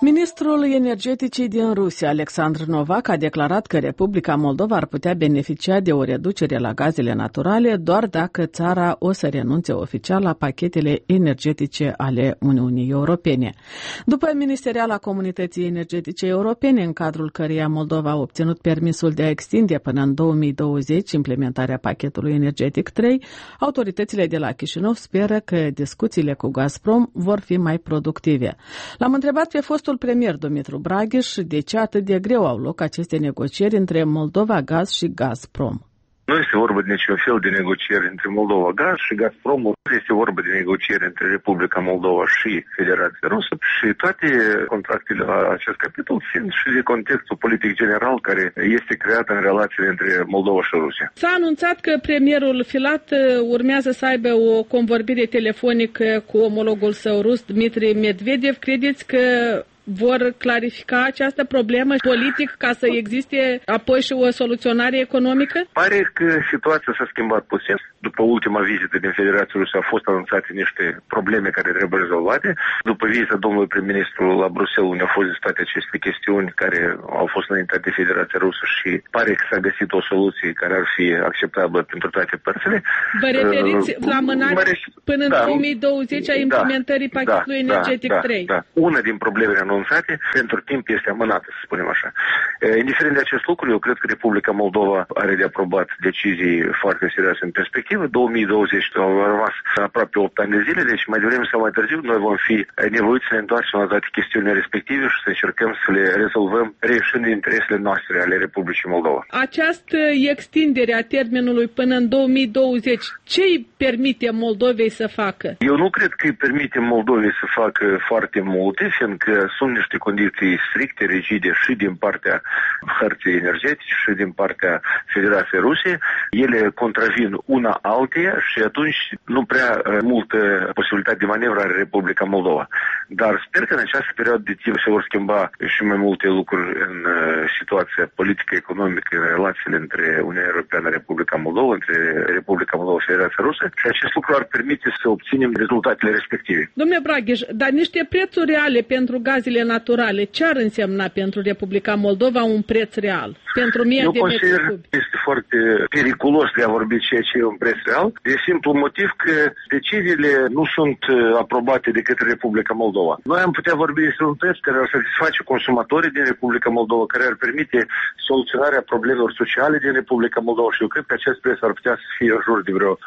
Ministrul Energeticii din Rusia, Alexandru Novak, a declarat că Republica Moldova ar putea beneficia de o reducere la gazele naturale doar dacă țara o să renunțe oficial la pachetele energetice ale Uniunii Europene. După ministeriala Comunității Energetice Europene, în cadrul căreia Moldova a obținut permisul de a extinde până în 2020 implementarea pachetului energetic 3, autoritățile de la Chișinău speră că discuțiile cu Gazprom vor fi mai productive. L-am întrebat pe fostul premier Dumitru Braghiș de ce atât de greu au loc aceste negocieri între Moldova Gaz și Gazprom. Nu este vorba de niciun fel de negocieri între Moldova Gaz și Gazprom, este vorba de negocieri între Republica Moldova și Federația Rusă și toate contractele la acest capitol țin și de contextul politic general care este creat în relațiile între Moldova și Rusia. S-a anunțat că premierul Filat urmează să aibă o convorbire telefonică cu omologul său rus, Dmitri Medvedev. Credeți că vor clarifica această problemă politic ca să existe apoi și o soluționare economică? Pare că situația s-a schimbat puțin. După ultima vizită din Federația Rusă au fost anunțate niște probleme care trebuie rezolvate. După vizita domnului prim-ministru la Bruxelles, unde au fost discutate aceste chestiuni care au fost înaintate de Federația Rusă și pare că s-a găsit o soluție care ar fi acceptabilă pentru toate părțile. Vă referiți la amânarea până în 2020 a implementării pachetului energetic 3? Da. Una din problemele anunțate pentru timp este amânată, să spunem așa. Indiferent de acest lucru, eu cred că Republica Moldova are de aprobat decizii foarte serioase în perspectivă. 2020 au rămas aproape 8 ani de zile, deci mai devreme sau mai târziu noi vom fi nevoiți să ne întoarcem la toate chestiunile respective și să încercăm să le rezolvăm reieșind din interesele noastre ale Republicii Moldova. Această extindere a termenului până în 2020, ce îi permite Moldovei să facă? Eu nu cred că îi permite Moldovei să facă foarte multe, fiindcă sunt niște condiții stricte, rigide și din partea hărții energetice și din partea Federației Rusiei. Ele contravin una alteia și atunci nu prea multă posibilitate de manevră are Republica Moldova. Dar sper că în această perioadă de timp se vor schimba și mai multe lucruri în situația politică, economică, în relațiile între Uniunea Europeană, Republica Moldova, între Republica Moldova și Federația Rusă și acest lucru ar permite să obținem rezultatele respective. Domnule Braghiș, dar niște prețuri reale pentru gazele naturale, ce ar însemna pentru Republica Moldova un preț real? Pentru mii de metri cubi. Este foarte periculos de a vorbi ceea ce e un preț real, de simplu motiv că deciziile nu sunt aprobate de către Republica Moldova. Noi am putea vorbi despre un preț care ar satisface consumatorii din Republica Moldova, care ar permite soluționarea problemelor sociale din Republica Moldova și eu cred că acest preț ar putea să fie în jur de vreo 200-250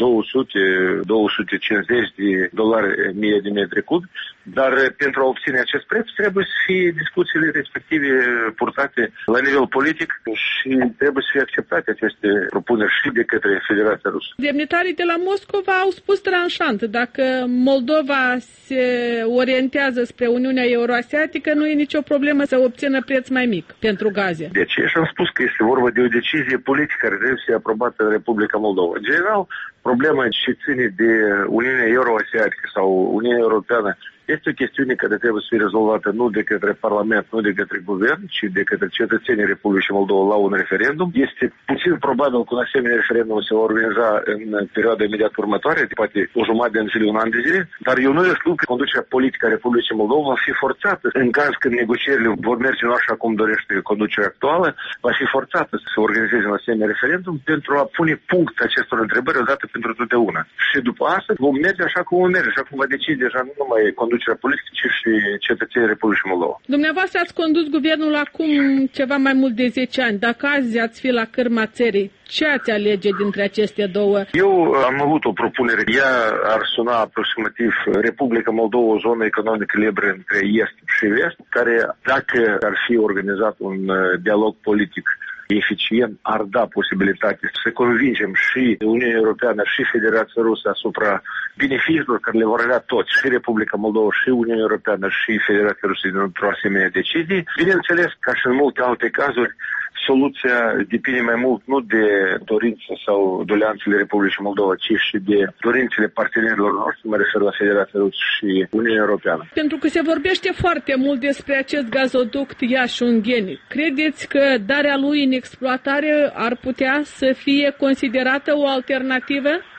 de dolari mie de metri cubi, dar pentru a obține acest preț trebuie să fie discuțiile respective purtate la nivel politic și trebuie să fie acceptate aceste propuneri și de către Federația Rusă. Demnitarii de la Moscova au spus tranșant, dacă Moldova se orientează spre Uniunea Euroasiatică, nu e nicio problemă să obțină preț mai mic pentru gaze. De aceea și-am spus că este vorba de o decizie politică care trebuie să fie aprobată în Republica Moldova. În general, problema ce ține de Uniunea Euroasiatică sau Uniunea Europeană este o chestiune care trebuie să fie rezolvată nu de către Parlament, nu de către Guvern, ci de către cetățenii Republicii Moldova la un referendum. Este puțin probabil că un asemenea referendum se va organiza în perioada imediat următoare, poate o jumătate de zile, un an de zile, dar eu nu exclud că conducerea politică a Republicii Moldova va fi forțată în caz când negocierile vor merge nu așa cum dorește conducerea actuală, va fi forțată să se organizeze un asemenea referendum pentru a pune punct acestor întrebări odată pentru totdeauna. Și după asta vom merge așa cum vom merge, așa cum va decide deja nu numai conducerea politică, ci și cetățenii Republicii Moldova. Dumneavoastră ați condus guvernul acum ceva mai mult de 10 ani. Dacă azi ați fi la cârma țării, ce ați alege dintre aceste două? Eu am avut o propunere. Ea ar suna aproximativ Republica Moldova, o zonă economică liberă între est și vest, care, dacă ar fi organizat un dialog politic eficient, ar da posibilitate să convingem și Uniunea Europeană și Federația Rusă asupra beneficiilor care le vor avea toți, și Republica Moldova, și Uniunea Europeană, și Federația Rusă dintr-o asemenea decizie. Bineînțeles, ca și în multe alte cazuri, soluția depinde mai mult nu de dorințe sau doleanțele Republicii Moldova, ci și de dorințele partenerilor noștri, mă refer la Federația Rusă și Uniunea Europeană. Pentru că se vorbește foarte mult despre acest gazoduct Iași-Ungheni. Credeți că darea lui în exploatare ar putea să fie considerată o alternativă?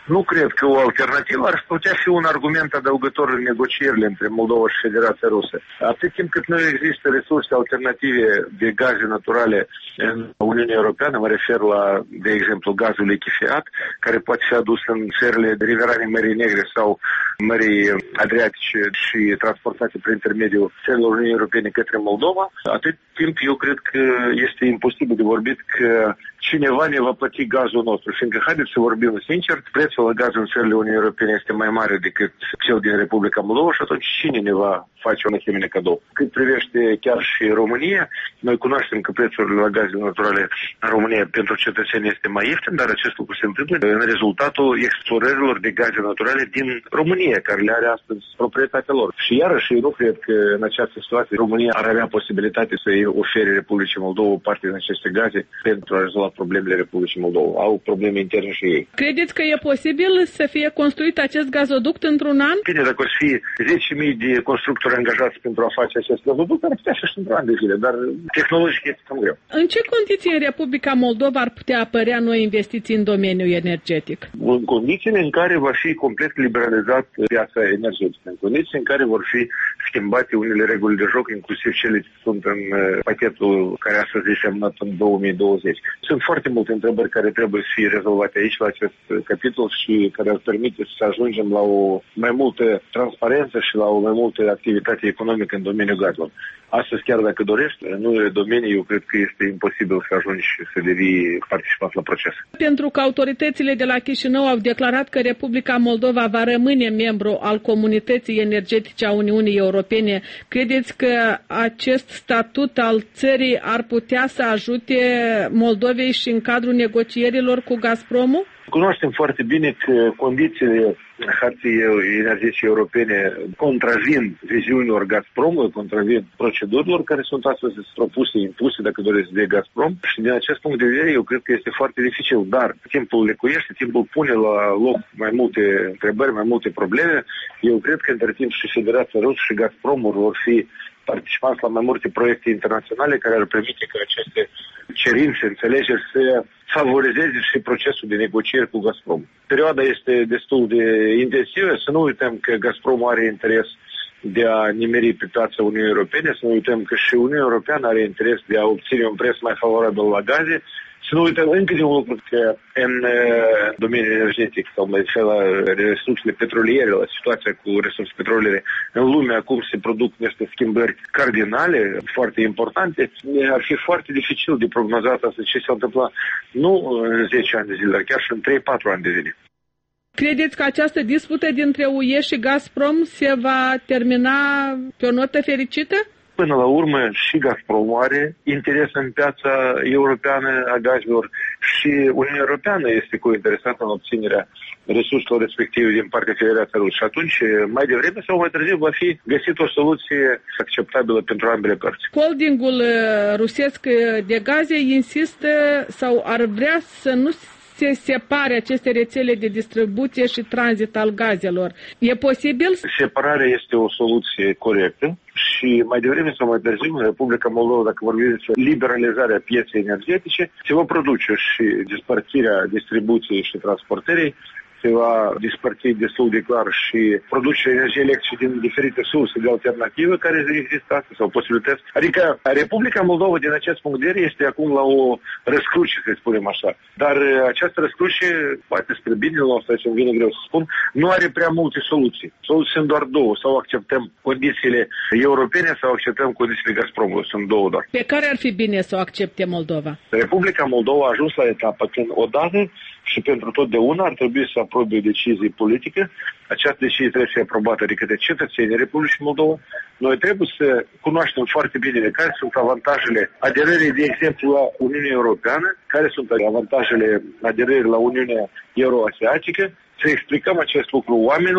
Nu cred că o alternativă ar putea fi un argument adăugător în negocierile între Moldova și Federația Rusă. Atât timp cât nu există resurse alternative de gaze naturale în Uniunea Europeană, mă refer la, de exemplu, gazul lichefiat, care poate fi adus în țările riverane Mării Negre sau Mării Adriatice și transportate prin intermediul țărilor Uniunii Europene către Moldova, atât timp eu cred că este imposibil de vorbit că cineva ne va plăti gazul nostru. Fiindcă, haideți să vorbim sincer, prețul la gaz în țările Uniunii Europene este mai mare decât cel din Republica Moldova și atunci cine ne va face un asemenea cadou? Cât privește chiar și România, noi cunoaștem că prețurile la gazele naturale în România pentru cetățeni este mai ieftin, dar acest lucru se întâmplă în rezultatul explorărilor de gaze naturale din România, care le are astăzi proprietatea lor. Și iarăși, eu nu cred că în această situație România ar avea posibilitate să-i ofere Republicii Moldova o parte din aceste gaze pentru a rezolva problemele Republicii Moldova. Au probleme interne și ei. Credeți că e posibil să fie construit acest gazoduct într-un an? Bine, dacă o să fie 10.000 de constructori angajați pentru a face acest gazoduct, ar putea și într-un an de zile, dar tehnologic este cam greu. În ce condiții în Republica Moldova ar putea apărea noi investiții în domeniul energetic? În condițiile în care va fi complet liberalizat piața energetică, în condiții în care vor fi schimbate unele reguli de joc, inclusiv cele ce sunt în pachetul care astăzi este semnat în 2020. Sunt foarte multe întrebări care trebuie să fie rezolvate aici la acest capitol și care ar permite să ajungem la o mai multă transparență și la o mai multă activitate economică în domeniul gazelor. Astăzi, chiar dacă dorești, în unele domenii, eu cred că este imposibil să ajungi să devii participant la proces. Pentru că autoritățile de la Chișinău au declarat că Republica Moldova va rămâne membru al comunității energetice a Uniunii Europene, credeți că acest statut al țării ar putea să ajute Moldovei și în cadrul negocierilor cu Gazpromul? Cunoaștem foarte bine că condițiile Hartei Energetice Europene contravin viziunilor Gazpromului, contravin procedurilor care sunt astăzi propuse, impuse, dacă doresc, de Gazprom. Și din acest punct de vedere, eu cred că este foarte dificil. Dar timpul lecuiește, timpul pune la loc mai multe întrebări, mai multe probleme. Eu cred că între timp și Federația Rusă și Gazpromul vor fi participanți la mai multe proiecte internaționale care ar permite ca aceste cerințe, înțelegeri să favorizeze și procesul de negocieri cu Gazprom. Perioada este destul de intensivă. Să nu uităm că Gazprom are interes de a nimeri pe piața Uniunii Europene, să nu uităm că și Uniunea Europeană are interes de a obține un preț mai favorabil la gaze. Să nu uităm încă de un lucru, că în domeniul energetic sau mai fel la resursele petroliere, la situația cu resurse petroliere în lume, acum se produc niște schimbări cardinale, foarte importante. Ar fi foarte dificil de prognozat asta ce s-a întâmplat nu în 10 ani de zile, dar chiar și în 3-4 ani de zile. Credeți că această dispută dintre UE și Gazprom se va termina pe o notă fericită? Până la urmă și Gazprom are interes în piața europeană a gazelor și Uniunea Europeană este cointeresată în obținerea resurselor respective din partea Federației Rusă. Și atunci, mai devreme sau mai târziu, va fi găsit o soluție acceptabilă pentru ambele părți. Holdingul rusesc de gaze insistă sau ar vrea să nu se separe aceste rețele de distribuție și tranzit al gazelor. E posibil? Separarea este o soluție corectă și mai devreme sau mai târziu în Republica Moldova, dacă vorbim despre liberalizarea pieței energetice, se va produce și despărțirea distribuției și transportării, se va dispărți destul de clar și producerea energiei electrice din diferite surse de alternative care există astăzi sau posibilități. Adică Republica Moldova din acest punct de vedere este acum la o răscruce, să spunem așa. Dar această răscruce, poate spre binele nostru, ce îmi vine greu să spun, nu are prea multe soluții. Soluții sunt doar două. Sau acceptăm condițiile europene sau acceptăm condițiile Gazpromului. Sunt două doar. Pe care ar fi bine să o accepte Moldova? Republica Moldova a ajuns la etapa când odată și pentru totdeauna ar trebui să aprobe o decizie politică. Această decizie trebuie să fie aprobată de către cetățenii Republicii Moldova. Noi trebuie să cunoaștem foarte bine care sunt avantajele aderării, de exemplu, la Uniunea Europeană, care sunt avantajele aderării la Uniunea Euroasiatică, să explicăm acest lucru oamenilor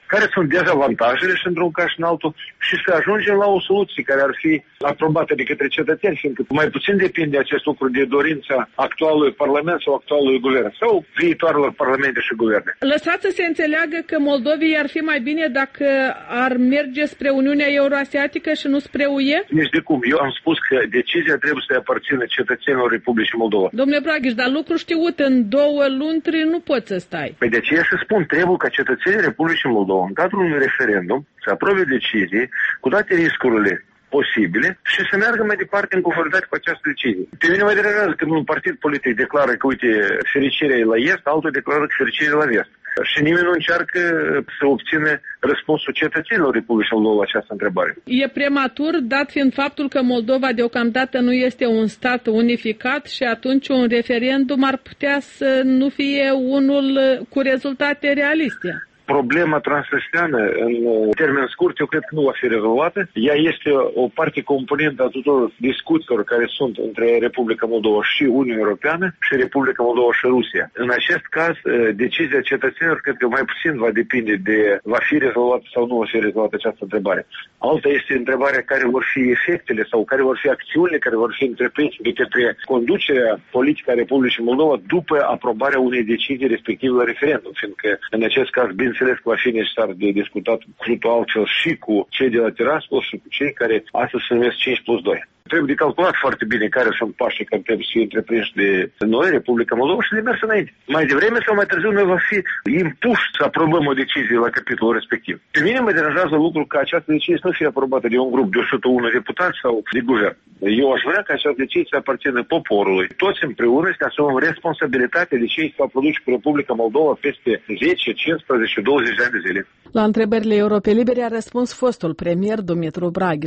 care sunt dezavantajele și într-un caz și în altul și să ajungem la o soluție care ar fi aprobată de către cetățeni, fiindcă mai puțin depinde acest lucru de dorința actualului Parlament sau actualului Guvern sau viitoarelor Parlamente și Guverne. Lăsați să se înțeleagă că Moldovei ar fi mai bine dacă ar merge spre Uniunea Euroasiatică și nu spre UE? Nici de cum. Eu am spus că decizia trebuie să aparțină cetățenilor Republicii Moldova. Domnule Braghiș, dar lucru știut, în 2 luni nu poți să stai. Păi de aceea să spun, trebuie ca cetățenii Republicii Moldova, în cadrul unui referendum, să aprobe decizii cu toate riscurile posibile și să meargă mai departe în conformitate cu această decizie. Pe mine mă deranjează când un partid politic declară că, uite, fericirea e la est, altul declară că fericirea e la vest. Și nimeni nu încearcă să obțină răspunsul cetățenilor Republicii Moldova la această întrebare. E prematur, dat fiind faptul că Moldova deocamdată nu este un stat unificat și atunci un referendum ar putea să nu fie unul cu rezultate realiste. Problema transnistreană, în termen scurt, eu cred că nu va fi rezolvată. Ea este o parte componentă a tuturor discuțiilor care sunt între Republica Moldova și Uniunea Europeană și Republica Moldova și Rusia. În acest caz, decizia cetățenilor cred că mai puțin va depinde de va fi rezolvată sau nu va fi rezolvată această întrebare. Alta este întrebarea care vor fi efectele sau care vor fi acțiunile care vor fi întreprinse de către conducerea politică a Republicii Moldova după aprobarea unei decizii respective la referendum, fiindcă în acest caz, bineînțeles că va fi necesar de discutat cu totul altfel și cu cei de la Tiraspol și cu cei care astăzi se numesc 5+2. Trebuie de calculat foarte bine care sunt pașii care trebuie să fie întreprinși de noi, Republica Moldova, și de mers înainte. Mai devreme sau mai târziu noi va fi impuși să aprobăm o decizie la capitolul respectiv. Pe mine mă deranjează lucrul că această decizie să nu fie aprobată de un grup de 101 deputați sau de guvern. Eu aș vrea ca această decizie să aparțină poporului. Toți împreună să asumăm responsabilitatea de ce s-a produs cu Republica Moldova peste 10, 15, 20 de ani de zile. La întrebările Europei Libere a răspuns fostul premier Dumitru Braghiș.